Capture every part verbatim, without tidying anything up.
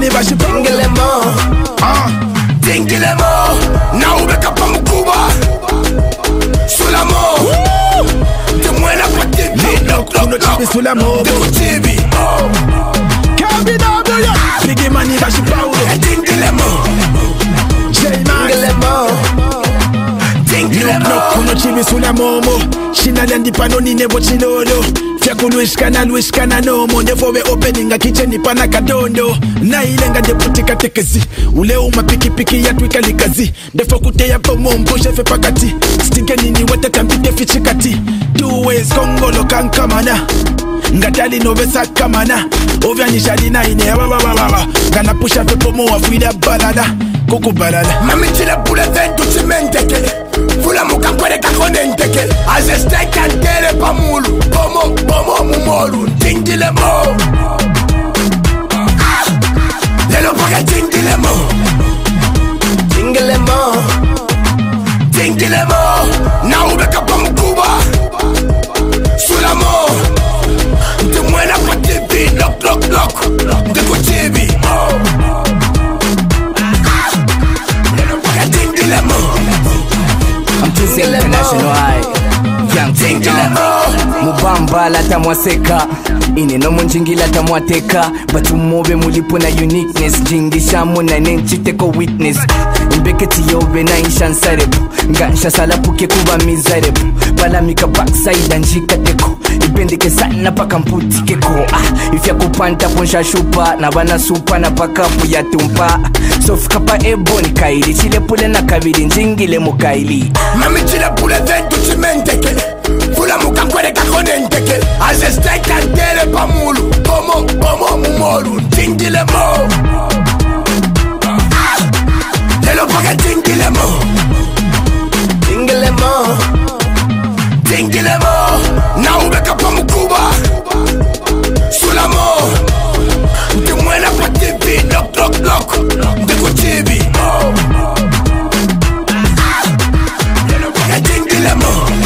mani bashipa Tingelemo Ah Tingelemo Na ubeka pa mkuba Sulamo Temwena kwa tipi Lock lock lock Sulamo Deko tibi Kabina boya Biggie mani bashipa Tingelemo J-Max Tingelemo Kuno chibi Sulamo Shinalendi pano ni nebo chilolo Fyakulwishkana lwishkana nomo Ndefowe openinga kicheni pana kadondo Na ilenga ndeputika tekezi Ule uma piki piki ya twika likazi Ndefo kuteya pomo mpushe fe pakati Stinke nini wete tambite fichikati Two ways kongolo kankamana Ngatali novesa kamana Ovya nishalina ine wa wa wa wa Kana pusha fe pomo wa fuida balada Kuku balada Mami chile pule ventu chimenteke Fula muka kwere kakone nteke Aze steak and tere pa mulu Pomo, pomo mumolu Tingelemo Lelo pake tingelemo Tingelemo Tingelemo Na ubeka pa mkuba Sulamo Ntemwena kwa tipi Lock, lock, lock Ndeko tibi Lelo pake tingelemo I'm too international high Young Tingelemo Mubamba la tamwaseka Ine no munjingila tamwateka Batumuwe mulipo na uniqueness Jingisha muna nenchiteko witness Mbeketi yobe na insha nsarebu Ngansha salapuke kuba mizarebu Palamika backside njika teko Ibendike sana paka mputike ko ah, Ifya kupanta ponsha shupa Na bana supa na paka puya tumpa Sofika pa ebo ni kaili Chile pule na kabili njingile mukaili Mami chile pule ventu chimenteke Fula muka kwere kakone nteke Aze steak and tere pa mulu Pomo, pomo mumolu Tingelemo Lelo pake tingelemo Tingelemo Tingelemo Na ubeka pa mkuba Sulamo Ntemwena kwa tipi Lock, lock, lock Ndeko tibi Lelo pake tingelemo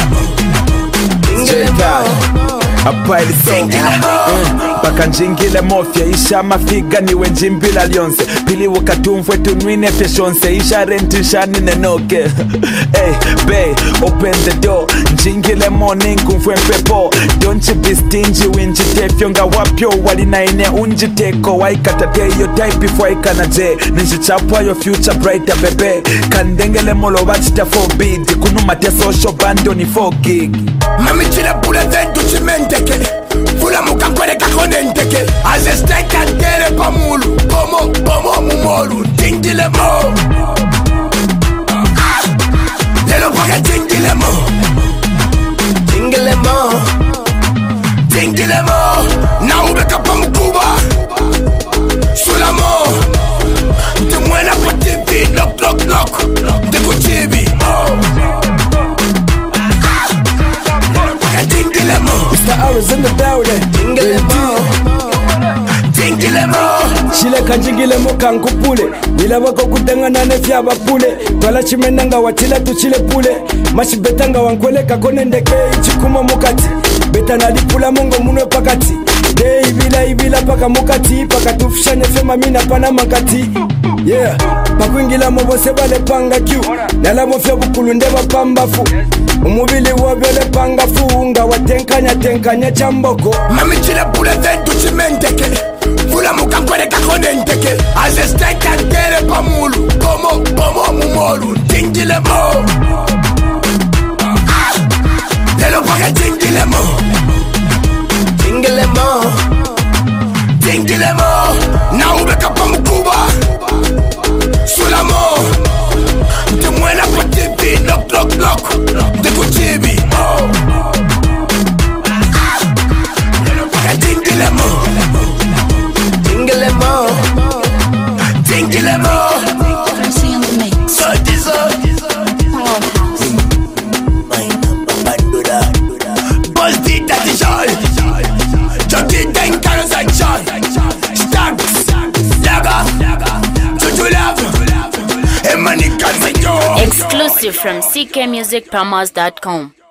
Apaili Baka njingile mofya Isha mafiga niwe njimbila lyonse Pili wakatumfwe tunwine fyeshonse Isha renti shani nenoke Hey, bay, open the door Njingile morning kumfwe mpepo Don't you be stingy winji tefyo nga wapyo Walina ine unji teko Waikata te yo type before ikana je Nishichapwa yo future brighter bebe Kandengele molo wachita forbid Kunuma te social bando ni four gig Mami chile pule ventu chimenteke Fula muka kwere kakone nteke Aze steak and tere pa mulu Pomo, pomo mumolu Tingelemo Lelo pake tingelemo Tingelemo Tingelemo Na ubeka pa mkuba Sulamo Ntemwena kwa tipi Lock, lock, lock Ndeko tibi Tingelemo Mister Arrows in the building. Tingelemo Tingelemo Chile kanjingilemo kankupule Bila wako kutengana nefya bapule Twala chimenanga watila tuchile pule Mashibetanga wankwele kakone ndeke Ichikuma mukati Beta nalipula mongo munwe pakati De ibila ibila paka mukati Paka tufishane fema mina pana makati Yeah Pakuingila mobose bale panga kiu Nala mofya bukulu ndeba pambafu Umubili wabele panga funga Watenkanya tenkanya chamboko Mami chile pule ventu chimenteke Fula muka kwere kakone nteke Aze steak and tere pa mulu Pomo, pomo mumolu Tingelemo Lelo pake tingelemo Tingelemo Tingelemo Na ubeka pa mkuba Sulamo Ntemwena kwa tipi Lock, lock, lock Ndeko tibi Lelo pake tingelemo Tingelemo Tingelemo So dizo Boss did that is all Jockey ten cars and shot Stacks Laga Juju love Emani Kalmayo Exclusive from C K music promos dot com.